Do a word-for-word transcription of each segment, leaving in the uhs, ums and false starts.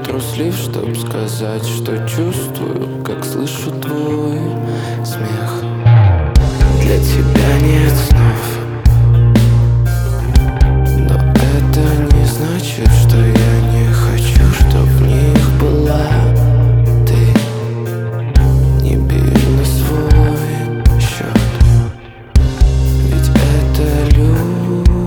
труслив, чтоб сказать, что чувствую, как слышу твой смех. Для тебя нет снов, но это не значит, что я не хочу, чтоб в них была ты. Не бери на свой счет, ведь это любовь.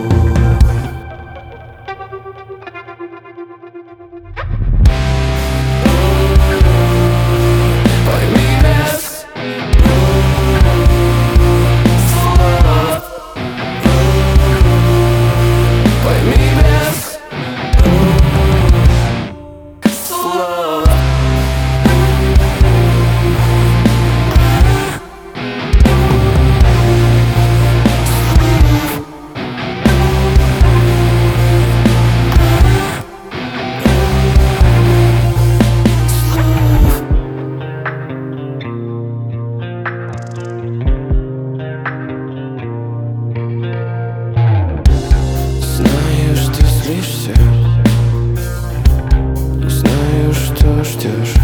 Пойми без слов, пойми без слов. Знаю, что злишься, знаю, что ждешь.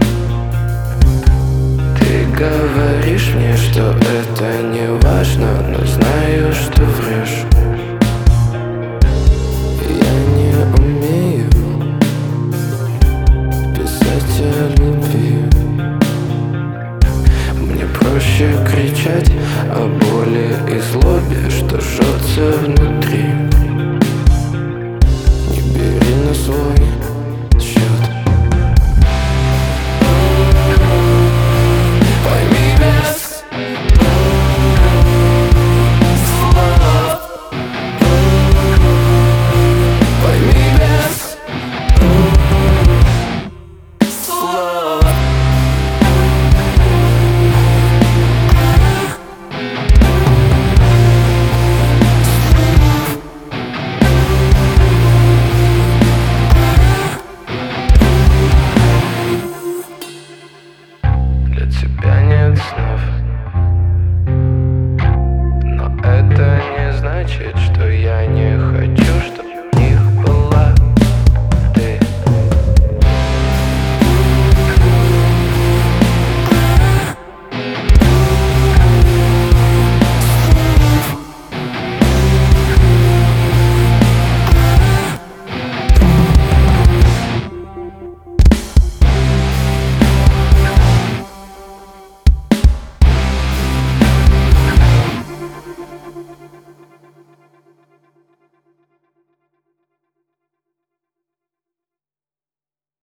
Ты говоришь мне, что это не важно, но знаю, что врешь.